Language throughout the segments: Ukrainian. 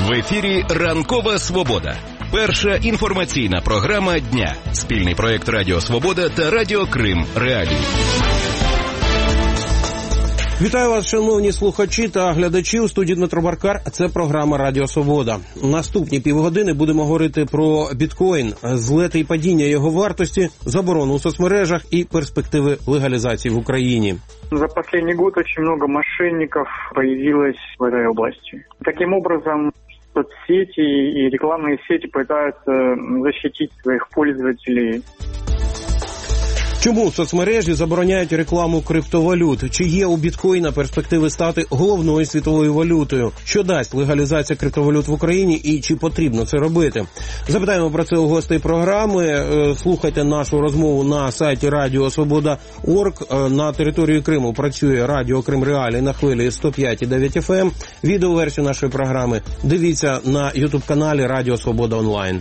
В ефірі «Ранкова Свобода». Перша інформаційна програма дня. Спільний проєкт Радіо Свобода та Радіо Крим Реалії. Вітаю вас, шановні слухачі та глядачі. У студії Дмитро Баркар. Це програма Радіо Свобода. Наступні півгодини будемо говорити про біткоін, злети і падіння його вартості, заборону у соцмережах і перспективи легалізації в Україні. За последний год очень много мошенников появилось в этой области. Таким образом, соцсети и рекламные сети пытаются защитить своих пользователей. Чому соцмережі забороняють рекламу криптовалют? Чи є у біткоїна перспективи стати головною світовою валютою? Що дасть легалізація криптовалют в Україні і чи потрібно це робити? Запитаємо про це у гостей програми. Слухайте нашу розмову на сайті Радіосвобода.орг. На території Криму працює Радіо Крим Реалії на хвилі 105,9 FM. Відеоверсію нашої програми дивіться на YouTube-каналі Радіо Свобода Онлайн.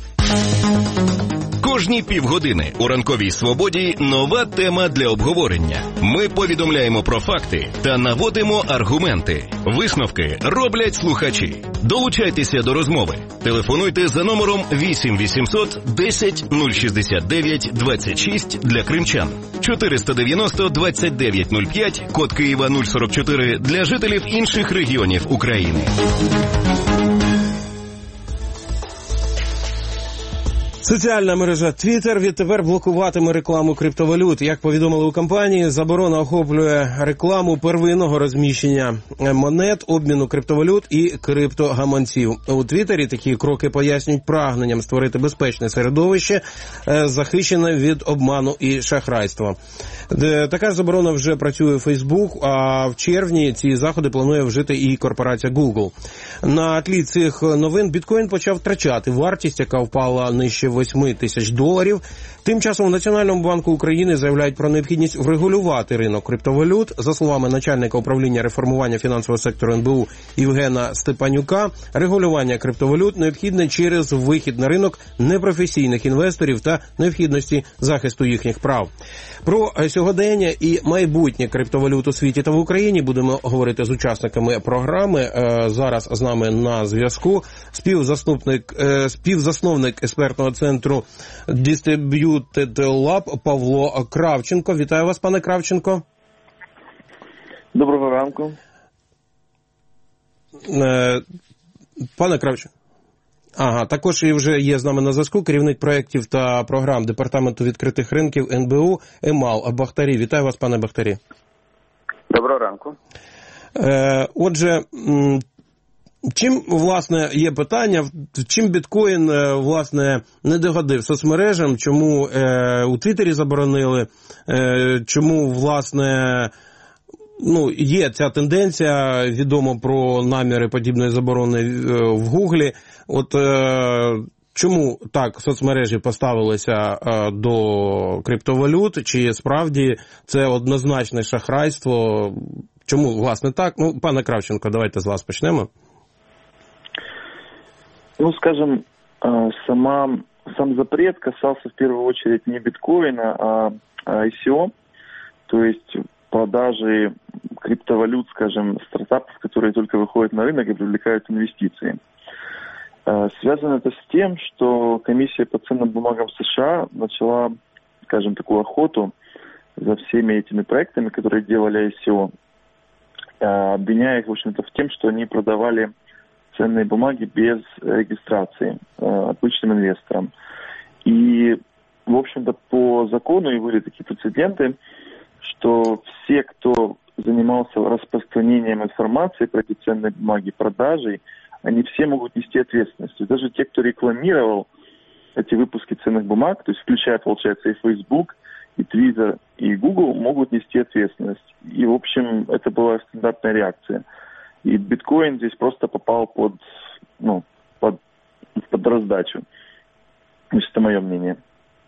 Кожні півгодини у «Ранковій Свободі» нова тема для обговорення. Ми повідомляємо про факти та наводимо аргументи. Висновки роблять слухачі. Долучайтеся до розмови. Телефонуйте за номером 8 800 10 069 26 для кримчан, 490 29 05, код Києва 044 для жителів інших регіонів України. Соціальна мережа Twitter відтепер блокуватиме рекламу криптовалют. Як повідомили у компанії, заборона охоплює рекламу первинного розміщення монет, обміну криптовалют і криптогаманців. У Твіттері такі кроки пояснюють прагненням створити безпечне середовище, захищене від обману і шахрайства. Така ж заборона вже працює у Facebook, а в червні ці заходи планує вжити і корпорація Google. На тлі цих новин біткоін почав втрачати вартість, яка впала нижче $8 тисяч. Тим часом в Національному банку України заявляють про необхідність врегулювати ринок криптовалют. За словами начальника управління реформування фінансового сектору НБУ Євгена Степанюка, регулювання криптовалют необхідне через вихід на ринок непрофесійних інвесторів та необхідності захисту їхніх прав. Про сьогодення і майбутнє криптовалют у світі та в Україні будемо говорити з учасниками програми. Зараз з нами на зв'язку співзасновник експертного центру Distributed Lab Павло Кравченко. Вітаю вас, пане Кравченко. Доброго ранку. Пане Кравченко. Також і вже є з нами на зв'язку керівник проєктів та програм Департаменту відкритих ринків НБУ Емал Бахтарі. Вітаю вас, пане Бахтарі. Доброго ранку. Отже, чим, власне, є питання, чим біткоін, власне, не догодив соцмережам, чому у Твіттері заборонили, чому, власне, є ця тенденція, відомо про наміри подібної заборони в Гуглі. Чому так соцмережі поставилися до криптовалют, чи справді це однозначне шахрайство? Чому, власне, так? Пане Кравченко, давайте з вас почнемо. Скажем, сам запрет касался в первую очередь не биткоина, а ICO, то есть продажи криптовалют, скажем, стартапов, которые только выходят на рынок и привлекают инвестиции. Связано это с тем, что комиссия по ценным бумагам США начала, скажем, такую охоту за всеми этими проектами, которые делали ICO, обвиняя их, в общем-то, в тем, что они продавали ценные бумаги без регистрации обычным инвесторам. И, в общем-то, по закону и были такие прецеденты, что все, кто занимался распространением информации про эти ценные бумаги, продажей, они все могут нести ответственность. И даже те, кто рекламировал эти выпуски ценных бумаг, то есть включая, получается, и Facebook, и Twitter, и Google, могут нести ответственность. И, в общем, это была стандартная реакция. И биткоин здесь просто попал под раздачу. Значит, это мое мнение.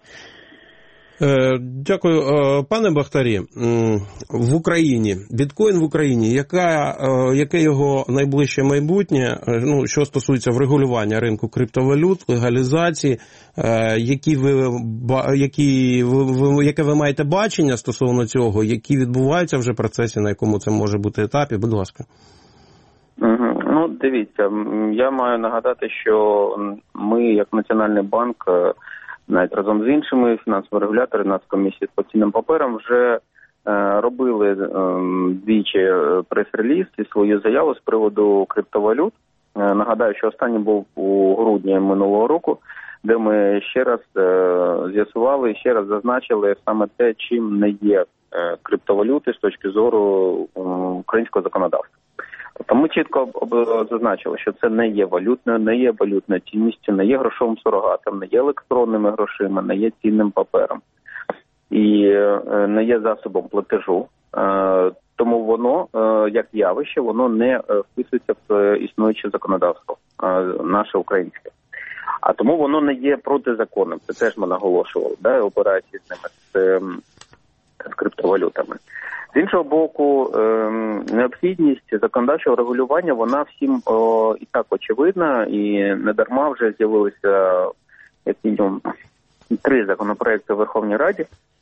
Дякую. Пане Бахтарі, в Україні, біткоін в Україні, яке його найближче майбутнє, що стосується врегулювання ринку криптовалют, легалізації, яке ви маєте бачення стосовно цього, які відбуваються вже процеси, на якому це може бути етапі, будь ласка. Ну, дивіться, я маю нагадати, що ми, як Національний банк, навіть разом з іншими фінансовими регуляторами, Нацкомісії з цінним папером, вже робили двічі прес-реліз і свою заяву з приводу криптовалют. Нагадаю, що останній був у грудні минулого року, де ми ще раз з'ясували і ще раз зазначили саме те, чим не є криптовалюти з точки зору українського законодавства. Тобто ми чітко зазначили, що це не є валютною цінністю, не є грошовим сурогатом, не є електронними грошима, не є цінним папером і не є засобом платежу. Тому воно, як явище, воно не вписується в існуюче законодавство наше українське. А тому воно не є протизаконним. Це теж ми наголошували, операції з ними, з криптовалютами. З іншого боку, необхідність законодавчого регулювання, вона всім і так очевидна, і недарма вже з'явилися як мінімум 3 законопроекти в Верховній Раді.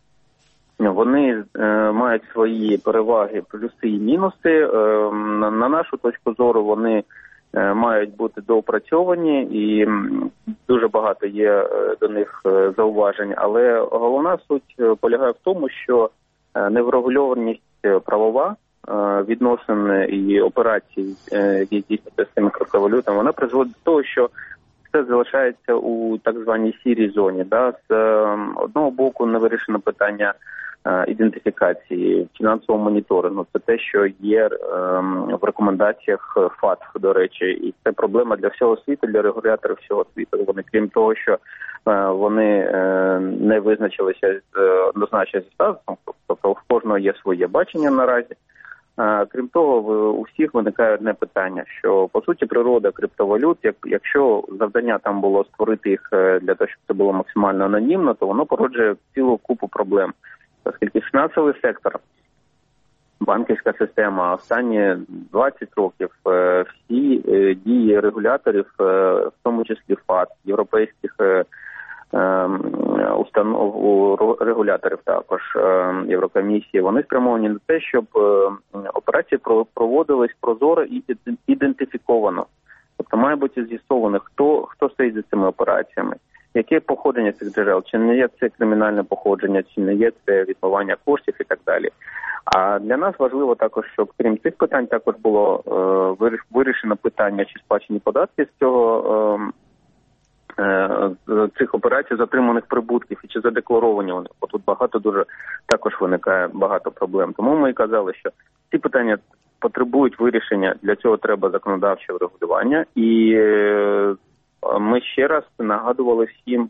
Вони мають свої переваги, плюси і мінуси. На нашу точку зору, вони мають бути доопрацьовані і дуже багато є до них зауважень. Але головна суть полягає в тому, що неврегульованість правова відносин і операцій, які здійснюються з цими криптовалютами, вона призводить до того, що все залишається у так званій сірій зоні. З одного боку не вирішено питання ідентифікації, фінансового моніторингу. Це те, що є в рекомендаціях ФАТФ, до речі, і це проблема для всього світу, для регуляторів всього світу. Вони, крім того, що вони не визначилися однозначно зі статусом, тобто в кожного є своє бачення наразі. Крім того, у всіх виникає одне питання, що, по суті, природа криптовалют, якщо завдання там було створити їх для того, щоб це було максимально анонімно, то воно породжує цілу купу проблем. Оскільки фінансовий сектор, банківська система останні 20 років, всі дії регуляторів, в тому числі ФАТ, європейських установ, регуляторів також, Єврокомісії, вони спрямовані на те, щоб операції проводились прозоро і ідентифіковано. Тобто має бути з'ясовано, хто стоїть за цими операціями. Яке походження цих джерел? Чи не є це кримінальне походження, чи не є це відмивання коштів і так далі. А для нас важливо також, щоб крім цих питань також було вирішено питання, чи сплачені податки з цього цих операцій з отриманих прибутків і чи задекларовані вони. Бо тут дуже також виникає багато проблем. Тому ми і казали, що ці питання потребують вирішення, для цього треба законодавче врегулювання. І ми ще раз нагадували всім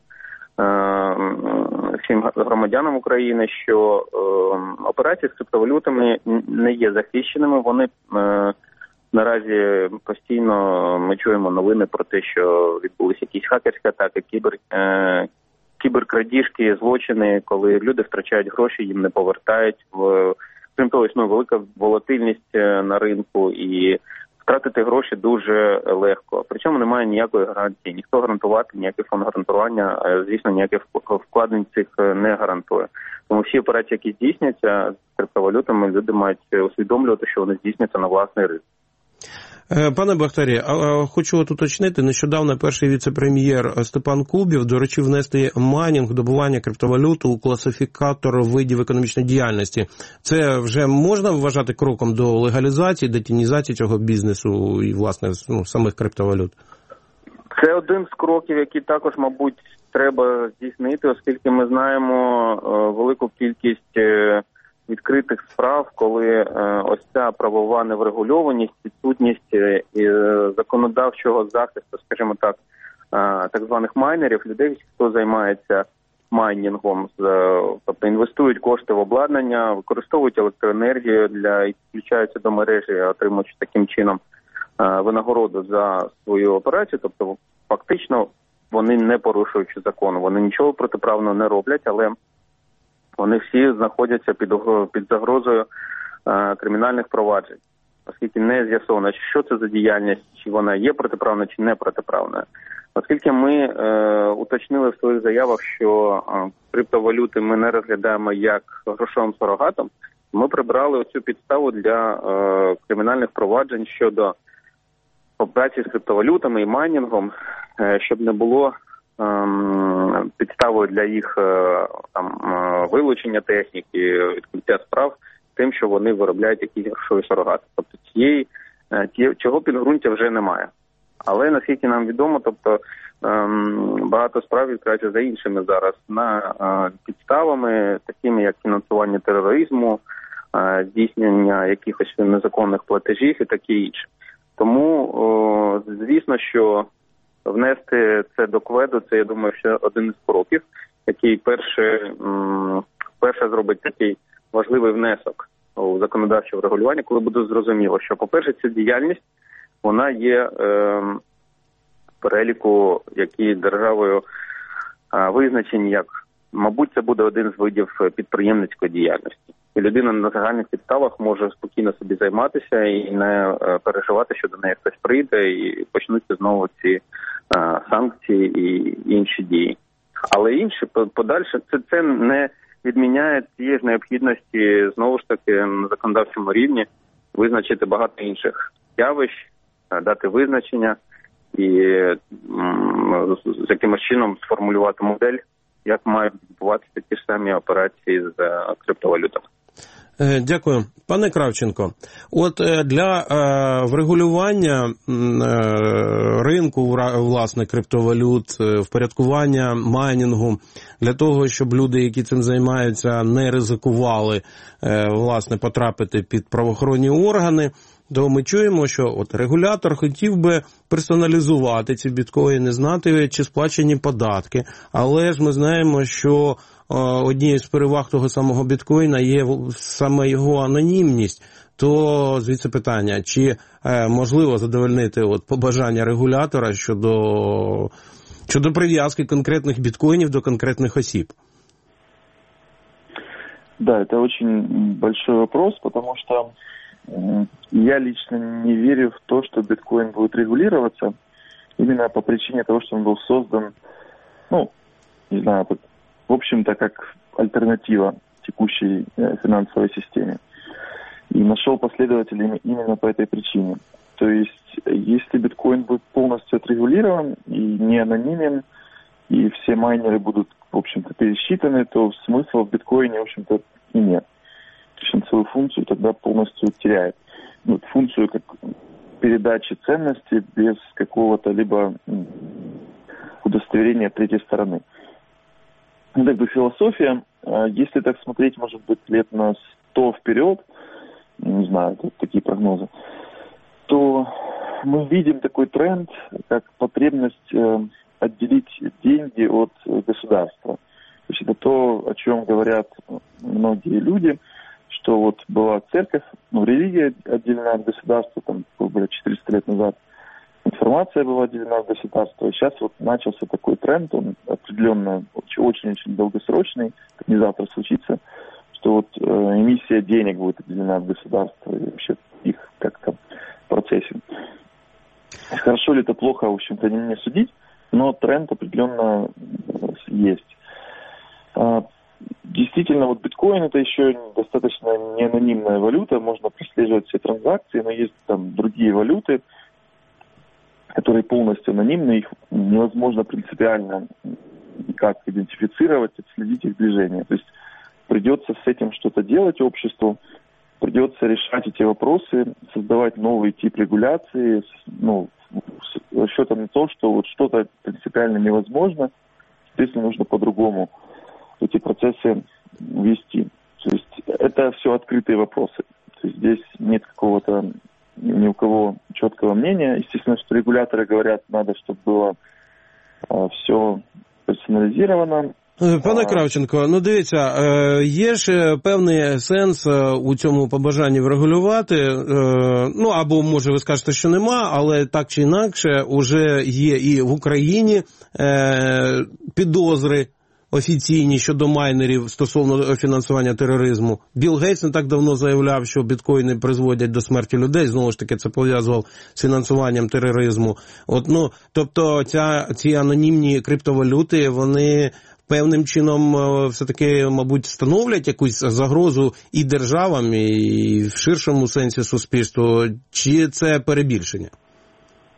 громадянам України, що операції з криптовалютами не є захищеними. Вони наразі постійно ми чуємо новини про те, що відбулися якісь хакерські атаки, кіберкрадіжки, злочини, коли люди втрачають гроші, їм не повертають. Крім того, існує велика волатильність на ринку і втратити гроші дуже легко. Причому немає ніякої гарантії. Ніхто гарантувати, ніякий фонд гарантування, звісно, ніяких вкладень цих не гарантує. Тому всі операції, які здійсняться з криптовалютами, люди мають усвідомлювати, що вони здійсняться на власний ризик. Пане Бахтарі, хочу уточнити, нещодавно перший віце-прем'єр Степан Кубів доручив внести майнінг, добування криптовалют у класифікатор видів економічної діяльності. Це вже можна вважати кроком до легалізації, детінізації цього бізнесу і, власне, самих криптовалют? Це один з кроків, який також, мабуть, треба здійснити, оскільки ми знаємо велику кількість відкритих справ, коли ось ця правова неврегульованість, відсутність законодавчого захисту, скажімо так, так званих майнерів, людей, хто займається майнінгом, тобто інвестують кошти в обладнання, використовують електроенергію і включаються до мережі, отримуючи таким чином винагороду за свою операцію, тобто фактично вони не порушуючи закону, вони нічого протиправного не роблять, але вони всі знаходяться під загрозою кримінальних проваджень, оскільки не з'ясовано, що це за діяльність, чи вона є протиправна, чи не протиправна. Оскільки ми уточнили в своїх заявах, що криптовалюти ми не розглядаємо як грошовим сурогатом, ми прибрали оцю підставу для кримінальних проваджень щодо по праці з криптовалютами і майнінгом, щоб не було підставою для їх вилучення техніки, відкриття справ тим, що вони виробляють якісь грошові сурогати. Тобто цього підґрунтя вже немає. Але наскільки нам відомо, тобто багато справ відкриваються за іншими зараз підставами, такими як фінансування тероризму, здійснення якихось незаконних платежів і таке інше. Тому, звісно, що внести це до КВЕДу, це, я думаю, ще один із кроків, який перше зробить такий важливий внесок у законодавче врегулювання, коли буде зрозуміло, що, по-перше, ця діяльність, вона є в переліку, які державою визначені як, мабуть, це буде один з видів підприємницької діяльності. І людина на загальних підставах може спокійно собі займатися і не переживати, що до неї хтось прийде і почнуться знову ці санкції і інші дії. Але інше, подальше, це не відміняє тієї ж необхідності, знову ж таки, на законодавчому рівні визначити багато інших явищ, дати визначення і з якимось чином сформулювати модель, як мають відбуватися ті ж самі операції з криптовалютами. Дякую. Пане Кравченко, от для врегулювання ринку, власне, криптовалют, впорядкування майнінгу, для того, щоб люди, які цим займаються, не ризикували, власне, потрапити під правоохоронні органи, то ми чуємо, що от регулятор хотів би персоналізувати ці біткоїни, знати, чи сплачені податки, але ж ми знаємо, що однією з переваг того самого біткоїна є саме його анонімність. То звідси питання, чи можливо задовольнити побажання регулятора щодо прив'язки конкретних біткоїнів до конкретних осіб? Да, это очень большой вопрос, потому что я лично не верю в то, что биткоин будет регулироваться, именно по причине того, что он был создан, не знаю, в общем-то, как альтернатива текущей финансовой системе. И нашел последователей именно по этой причине. То есть, если биткоин будет полностью отрегулирован и не анонимен, и все майнеры будут, в общем-то, пересчитаны, то смысла в биткоине, в общем-то, и нет. То есть он свою функцию тогда полностью теряет. Функцию как передачи ценности без какого-то либо удостоверения третьей стороны. Философия, если так смотреть, может быть, лет на 100 вперед, не знаю, такие прогнозы, то мы видим такой тренд, как потребность отделить деньги от государства. То есть это то, о чем говорят многие люди, что была церковь, религия отделена от государства, более 400 лет назад, информация была отделена от государства. И сейчас начался такой тренд, он определенно очень-очень долгосрочный, как не завтра случится, что эмиссия денег будет отделена от государства и вообще их как-то в процессе. Хорошо ли это, плохо, в общем-то, не мне судить, но тренд определенно есть. Действительно, биткоин это еще достаточно не анонимная валюта, можно прослеживать все транзакции, но есть другие валюты, которые полностью анонимны, их невозможно принципиально никак идентифицировать, отследить их движение. То есть придется с этим что-то делать обществу, придется решать эти вопросы, создавать новый тип регуляции, с расчетом на то, что что-то принципиально невозможно, соответственно, нужно по-другому эти процессы вести. То есть это все открытые вопросы. То есть здесь нет какого-то ни у кого четкого мнения. Естественно, что регуляторы говорят, надо, чтобы было все персонализировано. Пане Кравченко, дивіться, є ж певний сенс у цьому побажанні врегулювати, або, може, ви скажете, що нема, але так чи інакше, уже є і в Україні підозри офіційні щодо майнерів стосовно фінансування тероризму. Білл Гейтс не так давно заявляв, що біткоїни призводять до смерті людей, знову ж таки це пов'язував з фінансуванням тероризму. Тобто ці анонімні криптовалюти, вони певним чином все-таки, мабуть, становлять якусь загрозу і державам, і в ширшому сенсі суспільству, чи це перебільшення?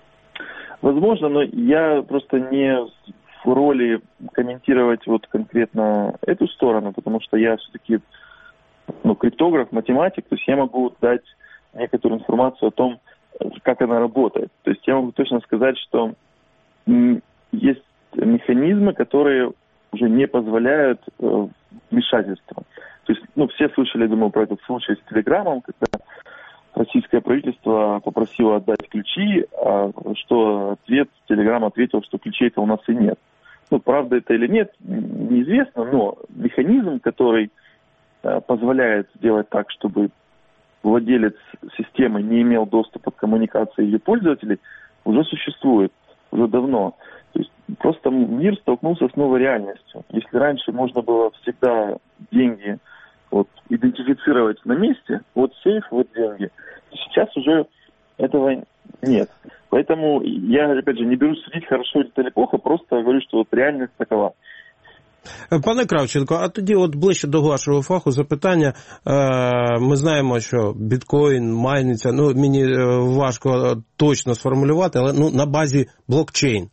Возможно, но я просто не в роли комментировать вот конкретно эту сторону, потому что я все-таки криптограф, математик, то есть я могу дать некоторую информацию о том, как она работает. То есть я могу точно сказать, что есть механизмы, которые уже не позволяют вмешательства. То есть, все слышали, думаю, про этот случай с Телеграмом, когда российское правительство попросило отдать ключи, а что Телеграм ответил, что ключей-то у нас и нет. Правда это или нет, неизвестно, но механизм, который позволяет сделать так, чтобы владелец системы не имел доступа к коммуникации ее пользователей, уже существует, уже давно. То есть просто мир столкнулся с новой реальностью. Если раньше можно было всегда деньги идентифицировать на месте, сейф, деньги, то сейчас уже этого нет. Поэтому я, опять же, не берусь судить, хорошо это или плохо, просто говорю, що реальність такова. Пане Кравченко, а тоді ближче до вашого фаху запитання. Ми знаємо, що біткоін, майниться, мені важко точно сформулювати, але на базі блокчейн.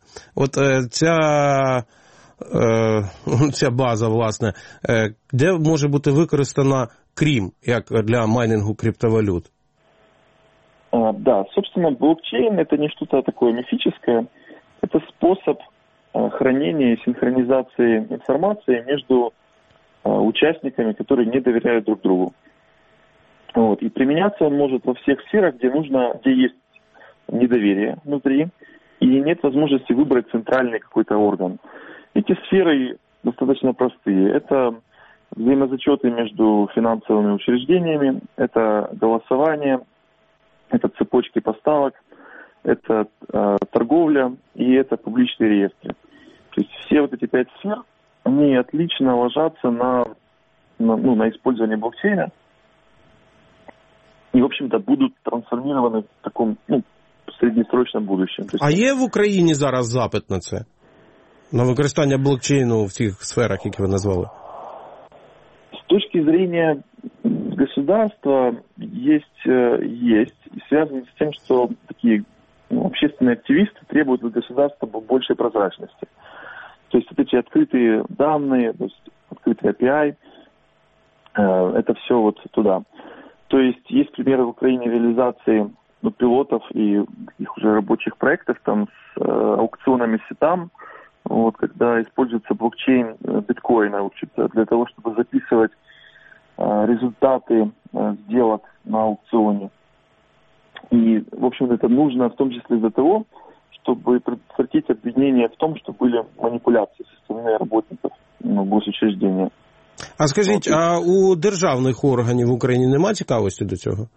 Ця база, власне, де може бути використана, крім як для майнінгу криптовалют? Да, собственно, блокчейн – это не что-то такое мифическое, это способ хранения и синхронизации информации между участниками, которые не доверяют друг другу. И применяться он может во всех сферах, где есть недоверие внутри, и нет возможности выбрать центральный какой-то орган. Эти сферы достаточно простые. Это взаимозачеты между финансовыми учреждениями, это голосование, это цепочки поставок, это торговля и это публичные реестры. То есть все эти 5 сфер, они отлично ложатся на использование блокчейна и, в общем-то, будут трансформированы в таком среднесрочном будущем. А є в Україні зараз запит на це? На використання блокчейну в тих сферах, які ви назвали? С точки зрения государства есть, и связано с тем, что такие общественные активисты требуют от государства большей прозрачности. То есть эти открытые данные, то есть открытый API, это все туда. То есть примеры в Украине реализации пилотов и их уже рабочих проектов там с аукционами сетам, когда используется блокчейн биткоина, в общем-то, для того, чтобы записывать результаты сделок на аукционе. И, в общем-то, это нужно в том числе для того, чтобы предотвратить обвинения в том, что были манипуляции со стороны работников госучреждения. А скажіть, а у державних органів в Україні немає цікавості до цього?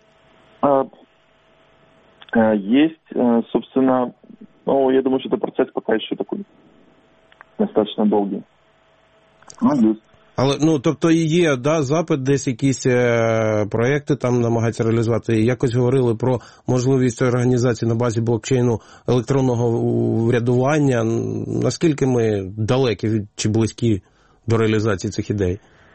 Есть, собственно, я думаю, что это процесс пока еще такой достаточно долгий. Есть. Але, тобто є, запит, десь якісь проєкти там намагаються реалізувати. Якось говорили про можливість організації на базі блокчейну електронного врядування. Наскільки ми далекі чи близькі до реалізації цих ідей?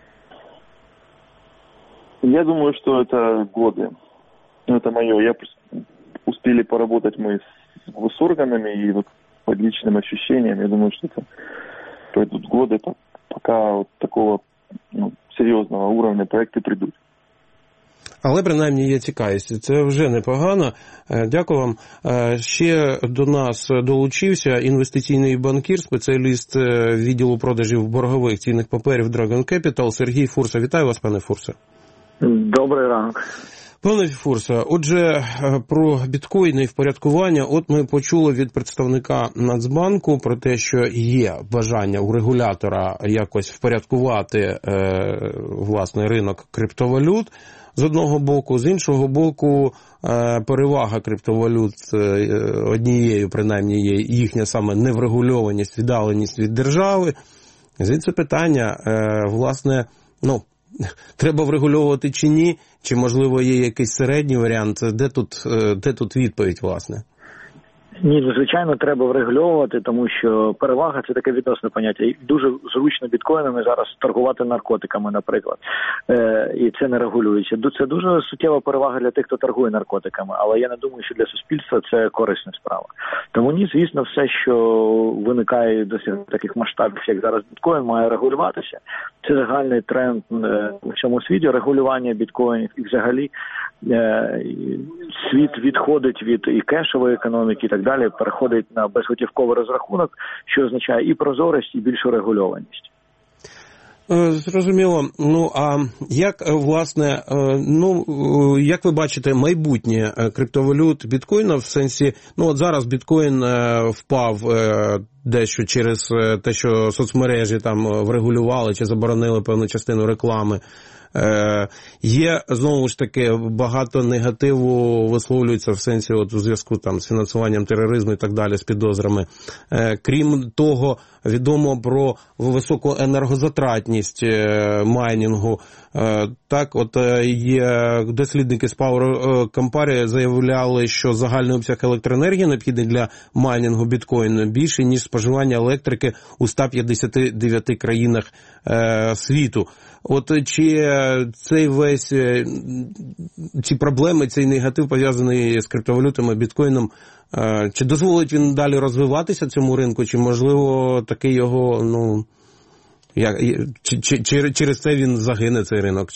Я думаю, что это годы. Это мое. Успели поработать мы с госорганами и по личным ощущениям. Я думаю, что это пройдут годы, пока такого серйозного уровня проекти прийдуть. Але, принаймні, є цікавість. Це вже непогано. Дякую вам. Ще до нас долучився інвестиційний банкір, спеціаліст відділу продажів боргових цінних паперів Dragon Capital Сергій Фурса. Вітаю вас, пане Фурса. Добрий ранок. Пане Фурса, отже, про біткоїни і впорядкування. Ми почули від представника Нацбанку про те, що є бажання у регулятора якось впорядкувати, власне, ринок криптовалют з одного боку. З іншого боку, перевага криптовалют однією, принаймні, є їхня саме неврегульованість, віддаленість від держави. Звідси питання, власне, треба врегульовувати чи ні, чи, можливо, є якийсь середній варіант? Де тут відповідь, власне? Ні, звичайно, треба врегульовувати, тому що перевага – це таке відносне поняття. І дуже зручно біткоїнами зараз торгувати наркотиками, наприклад, і це не регулюється. Це дуже суттєва перевага для тих, хто торгує наркотиками, але я не думаю, що для суспільства це корисна справа. Тому ні, звісно, все, що виникає до таких масштабів, як зараз біткоін, має регулюватися. Це загальний тренд у всьому світі, регулювання біткоїнів і взагалі світ відходить від і кешової економіки і так далі, переходить на безготівковий розрахунок, що означає і прозорість, і більшу регульованість. Зрозуміло. Ну, а як, власне, як ви бачите майбутнє криптовалют біткоїна в сенсі, от зараз біткоін впав дещо через те, що соцмережі там врегулювали чи заборонили певну частину реклами. Є, знову ж таки, багато негативу висловлюється в сенсі у зв'язку там з фінансуванням тероризму і так далі, з підозрами. Крім того, відомо про високу енергозатратність майнінгу. Так, от є дослідники з Power Compare заявляли, що загальний обсяг електроенергії, необхідний для майнінгу біткоїну, більший, ніж споживання електрики у 159 країнах світу. От чи цей весь, ці проблеми, цей негатив пов'язаний з криптовалютами, біткоїном, чи дозволить він далі розвиватися цьому ринку, чи можливо таки його, через це він загине, цей ринок?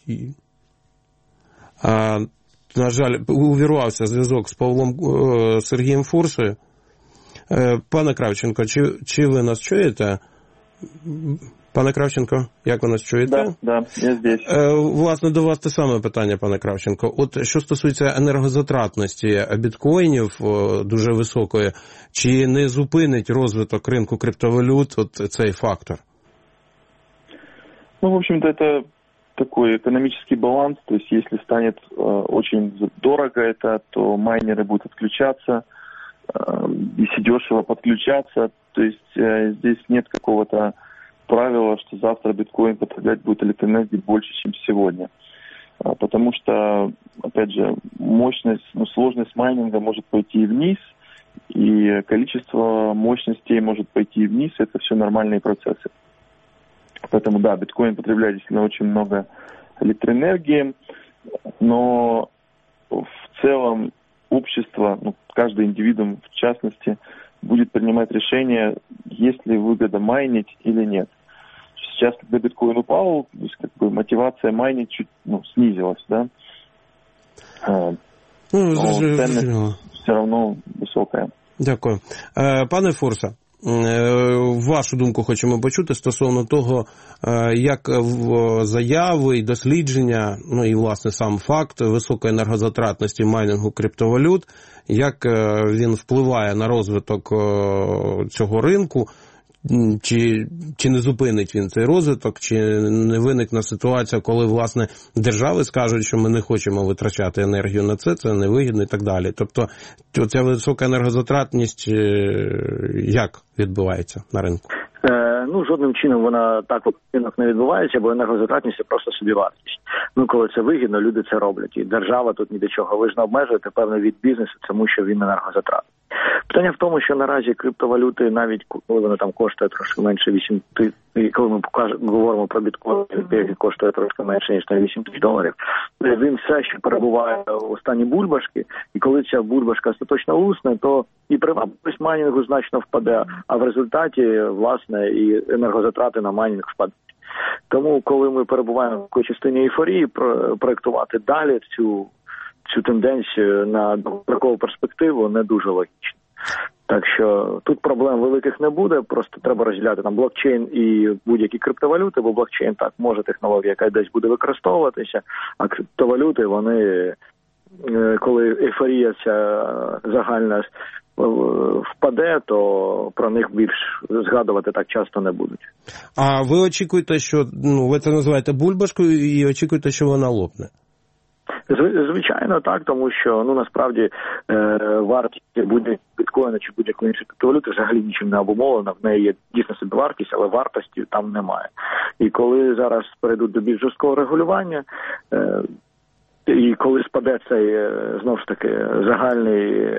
На жаль, увірвався зв'язок з Павлом Сергієм Фурсою. Пане Кравченко, чи ви нас чуєте? Пане Кравченко, як ви нас чуєте? Да, я здесь. Власне, до вас те саме питання, пане Кравченко. От що стосується енергозатратності біткоїнів дуже високої, чи не зупинить розвиток ринку криптовалют цей фактор? В общем-то, это такой экономический баланс. То есть, если станет очень дорого это, то майнеры будут отключаться, если дешево подключаться. То есть, здесь нет какого-то правило, что завтра биткоин потреблять будет электроэнергии больше, чем сегодня. Потому что, опять же, мощность, сложность майнинга может пойти вниз, и количество мощностей может пойти вниз. Это все нормальные процессы. Поэтому, да, биткоин потребляет действительно очень много электроэнергии, но в целом общество, каждый индивидуум в частности, будет принимать решение, есть ли выгода майнить или нет. Сейчас, когда биткоин упал, то есть, мотивация майнить чуть снизилась, да? Ценность все равно висока. Дякую. Пане Фурса, вашу думку хочемо почути стосовно того, як заяви і дослідження, і, власне, сам факт високої енергозатратності майнінгу криптовалют, як він впливає на розвиток цього ринку, чи не зупинить він цей розвиток, чи не виникне ситуація, коли, власне, держави скажуть, що ми не хочемо витрачати енергію на це невигідно і так далі. Тобто, ця висока енергозатратність як відбувається на ринку? Жодним чином вона так ринок не відбувається, бо енергозатратність – це просто собівартість. Коли це вигідно, люди це роблять. І держава тут ні до чого. Ви ж не обмежуєте певний від бізнесу, тому що він енергозатратний. Питання в тому, що наразі криптовалюти, навіть коли вони там коштує трошки менше 8 тисяч, і коли ми говоримо про біткоін, який коштує трошки менше, ніж $8 тисяч, він все ще перебуває у стані бульбашки, і коли ця бульбашка остаточно лусне, то і привабливість майнінгу значно впаде, а в результаті, власне, і енергозатрати на майнінг впадуть. Тому, коли ми перебуваємо в такій частині ейфорії, проєктувати далі цю тенденцію на довгострокову перспективу не дуже логічно. Так що тут проблем великих не буде, просто треба розділяти там блокчейн і будь-які криптовалюти, бо блокчейн так може технологія, яка десь буде використовуватися, а криптовалюти, вони, коли ейфорія ця загальна впаде, то про них більш згадувати так часто не будуть. А ви очікуєте, що, ви це називаєте бульбашкою, і очікуєте, що вона лопне? Звичайно, так, тому що, насправді, вартість будь-якого біткоїна чи будь-якої іншої криптовалюти взагалі нічим не обумовлена, в неї є дійсно собівартість, але вартості там немає. І коли зараз перейдуть до більш жорсткого регулювання, і коли спаде цей, знову ж таки,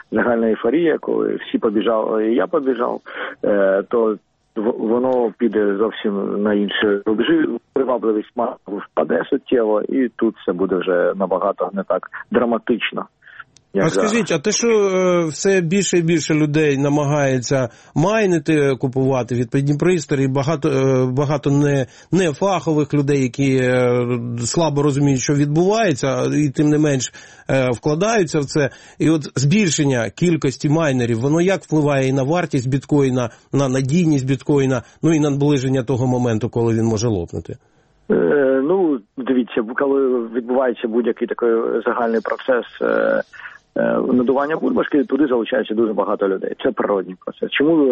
загальна ейфорія, коли всі побіжали і я побіжав, то воно піде зовсім на інші рубежі, привабливість маркетингу впаде суттєво, і тут все буде вже набагато не так драматично. А скажіть, а те, що все більше і більше людей намагається майнити, купувати відповідні пристрої, багато не фахових людей, які слабо розуміють, що відбувається, і тим не менш вкладаються в це. І от збільшення кількості майнерів, воно як впливає і на вартість біткоїна, на надійність біткоїна, ну і на наближення того моменту, коли він може лопнути? Ну, дивіться, коли відбувається будь-який такий загальний процес надування бульбашки, туди залучається дуже багато людей. Це природній процес. Чому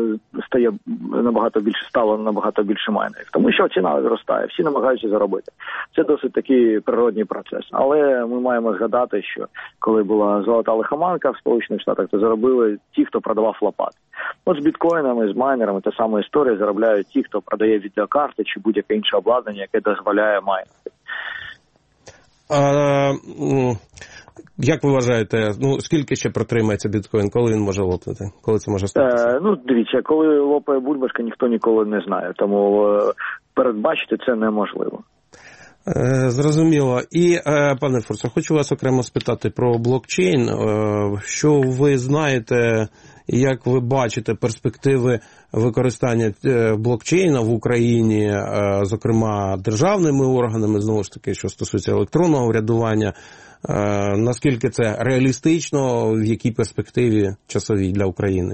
стало набагато більше майнерів? Тому що ціна зростає, всі намагаються заробити. Це досить такий природній процес. Але ми маємо згадати, що коли була золота лихоманка в Сполучених Штатах, то заробили ті, хто продавав лопати. От з біткоїнами, з майнерами та сама історія, заробляють ті, хто продає відеокарти чи будь-яке інше обладнання, яке дозволяє майнити. Як ви вважаєте, скільки ще протримається біткоін, коли він може лопнути? Коли це може статися? Дивіться, коли лопає бульбашка, ніхто ніколи не знає, тому передбачити це неможливо. Зрозуміло. І, пане Фурсе, хочу вас окремо спитати про блокчейн. Що ви знаєте, як ви бачите перспективи використання блокчейна в Україні, зокрема державними органами, знову ж таки, що стосується електронного врядування, наскільки це реалістично, в якій перспективі часовій для України?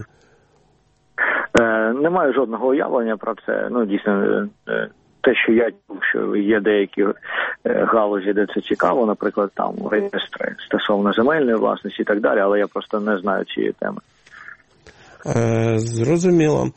Не маю жодного уявлення про це. Дійсно, те, що я чув, що є деякі галузі, де це цікаво, наприклад, там реєстри стосовно земельної власності і так далі, але я просто не знаю цієї теми. Зрозуміло.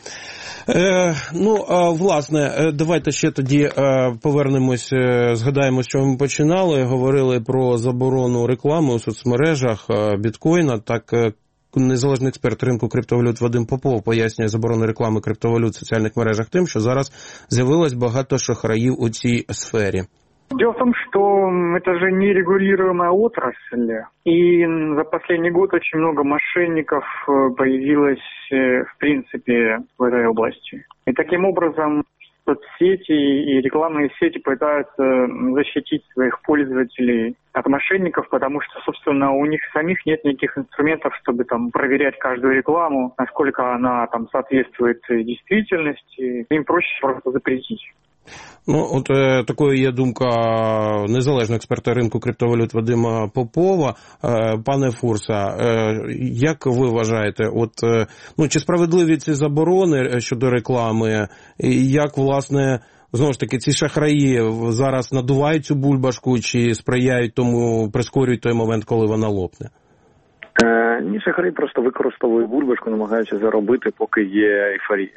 Власне, давайте ще тоді повернемось, згадаємо, що ми починали, говорили про заборону реклами у соцмережах біткоїна. Так, незалежний експерт ринку криптовалют Вадим Попов пояснює заборону реклами криптовалют в соціальних мережах тим, що зараз з'явилось багато шахраїв у цій сфері. Дело в том, что это же нерегулируемая отрасль, и за последний год очень много мошенников появилось, в принципе, в этой области. И таким образом соцсети и рекламные сети пытаются защитить своих пользователей от мошенников, потому что, собственно, у них самих нет никаких инструментов, чтобы там проверять каждую рекламу, насколько она там соответствует действительности. Им проще просто запретить. Такою є думка незалежного експерта ринку криптовалют Вадима Попова. Пане Фурса, як ви вважаєте, чи справедливі ці заборони щодо реклами, і як, власне, знову ж таки, ці шахраї зараз надувають цю бульбашку, чи сприяють тому, прискорюють той момент, коли вона лопне? Ні, шахраї просто використовують бульбашку, намагаються заробити, поки є ейфорія.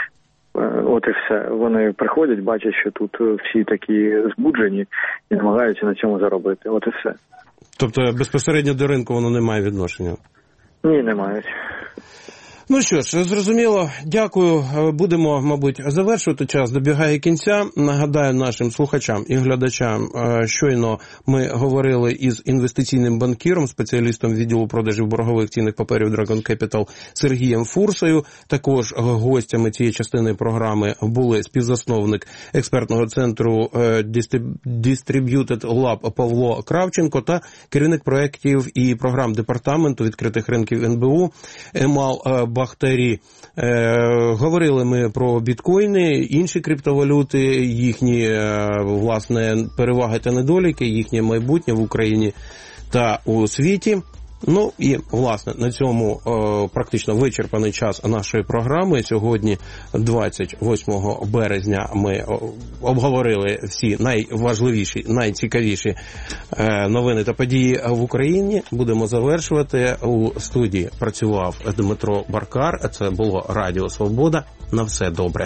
От і все. Вони приходять, бачать, що тут всі такі збуджені і намагаються на цьому заробити. От і все. Тобто безпосередньо до ринку воно не має відношення? Ні, не мають. Ну що ж, зрозуміло. Дякую. Будемо, мабуть, завершувати. Час добігає кінця. Нагадаю нашим слухачам і глядачам, щойно ми говорили із інвестиційним банкіром, спеціалістом відділу продажів боргових цінних паперів Dragon Capital Сергієм Фурсою. Також гостями цієї частини програми були співзасновник експертного центру Distributed Lab Павло Кравченко та керівник проєктів і програм департаменту відкритих ринків НБУ Емал Бахтарі. Говорили ми про біткоїни, інші криптовалюти, їхні, власне, переваги та недоліки, їхнє майбутнє в Україні та у світі. Ну і, власне, на цьому практично вичерпаний час нашої програми. Сьогодні, 28 березня, ми обговорили всі найважливіші, найцікавіші новини та події в Україні. Будемо завершувати. У студії працював Дмитро Баркар. Це було Радіо Свобода. На все добре.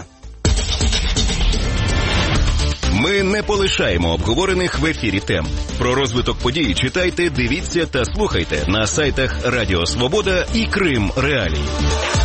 Ми не полишаємо обговорених в ефірі тем. Про розвиток подій читайте, дивіться та слухайте на сайтах Радіо Свобода і Крим Реалії.